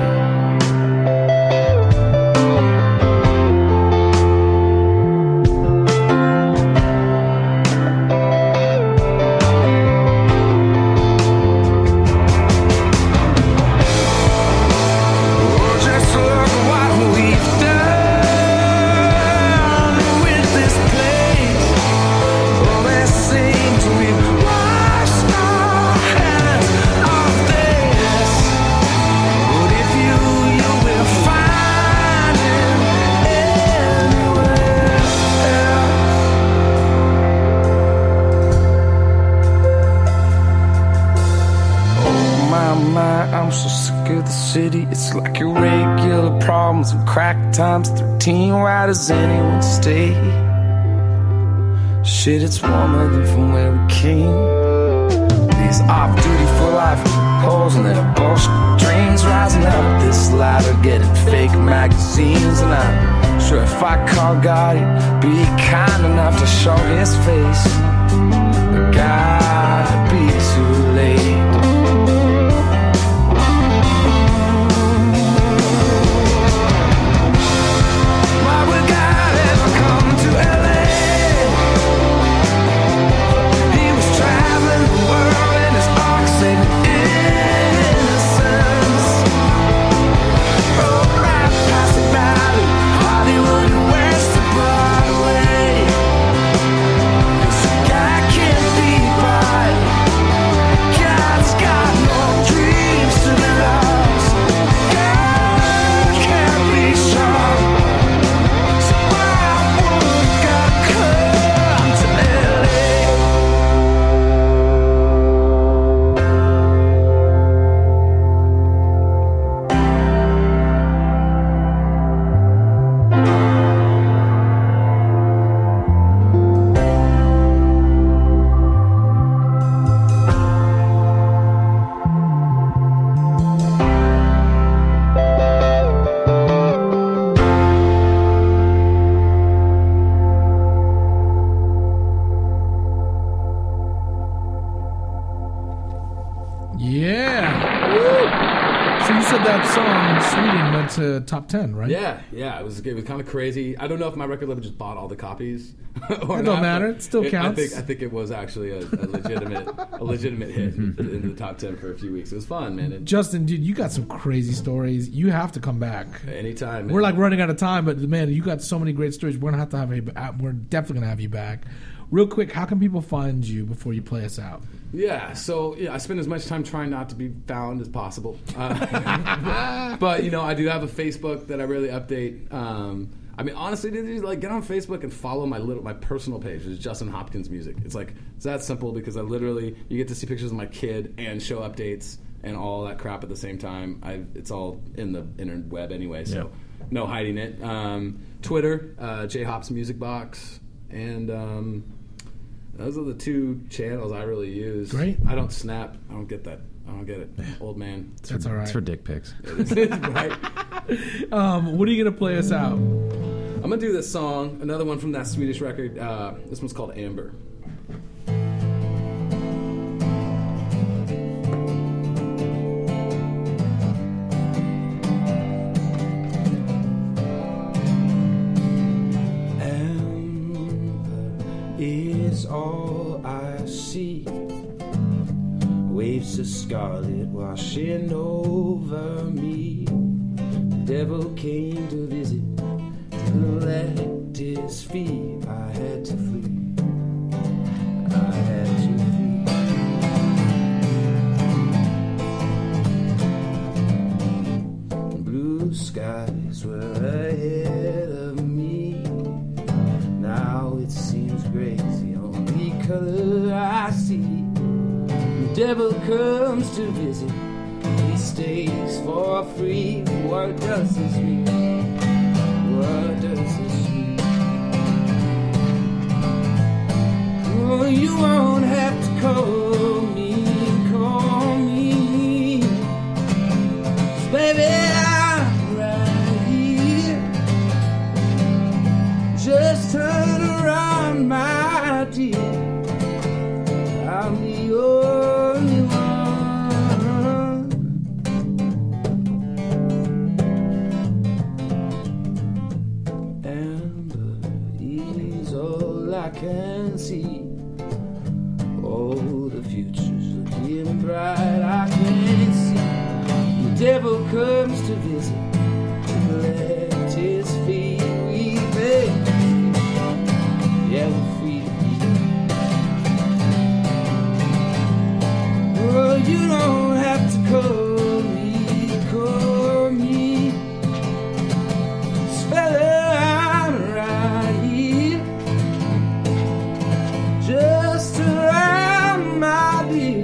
Oh, just look what we've done with this place. Oh, it seems we've washed our hands of this. But if you, you will find him anywhere else. Oh my, my, I'm so sick of the city. It's like your regular problems and crack times thirteen. Why does anyone stay? Shit, it's warmer than from where we came. These off-duty for life holes and little bullshit dreams rising up this ladder, getting fake magazines. And I'm sure if I call God, he'd be kind enough to show his face. But God, it'd be too late. Why would God ever come to L A? He was traveling the world in his ark, saving innocence. Oh, right past the valley, Hollywood and West of Broadway. 'Cause God can't be bought. to top ten, right? Yeah, yeah. It was it was kind of crazy. I don't know if my record label just bought all the copies. or It don't not, matter. but It still I counts. think I think it was actually a, a legitimate a legitimate hit in, in the top ten for a few weeks. It was fun, man. And Justin, dude, you got some crazy stories. You have to come back. anytime, man. We're like running out of time, but man, you got so many great stories. We're gonna have to have you. We're definitely gonna have you back. Real quick, how can people find you before you play us out? Yeah, so yeah, I spend as much time trying not to be found as possible. Uh, but you know, I do have a Facebook that I really update. Um, I mean, honestly, dude, like get on Facebook and follow my little my personal page, which is Justin Hopkins Music. It's like it's that simple because I literally you get to see pictures of my kid and show updates and all that crap at the same time. I it's all in the interweb anyway, so Yep. no hiding it. Um, Twitter, uh, J Hops Music Box, and. Um, Those are the two channels I really use. Great. I don't snap. I don't get that. I don't get it. Old man. That's all right. It's for dick pics. Right. Um, what are you gonna play us out? I'm gonna do this song. Another one from that Swedish record. Uh, this one's called Amber. Is all I see. Waves of scarlet washing over me. The devil came to visit, to collect his fee. I had to flee. I had to flee. Blue skies were ahead of me. Now it seems gray, it's the only color I see. The devil comes to visit, he stays for free. What does this mean? What does this mean? Oh, you won't have to call me, call me. 'Cause baby, I'm right here. Just turn around, my dear. I'm the only one. Amber is all I can see. Oh, the future's looking bright, I can see. The devil comes to visit, to collect his fee. We pay. Yeah, we're free to be. Oh, you don't have to call me, call me. Spell it out right here. Just around my dear.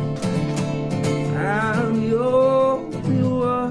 I'm the only one.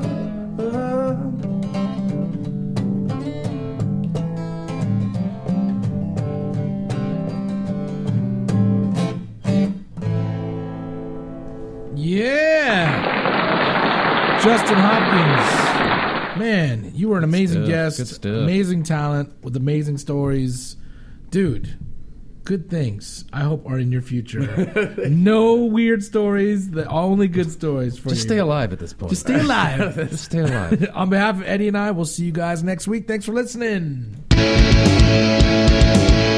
Yeah, Justin Hopkins. Man, you were an amazing stuff, guest. good stuff. Amazing talent with amazing stories, dude. Good things I hope are in your future. No weird stories. The only good stories for Just you. stay alive at this point. Just stay alive. Just stay alive. On behalf of Eddie and I, we'll see you guys next week. Thanks for listening.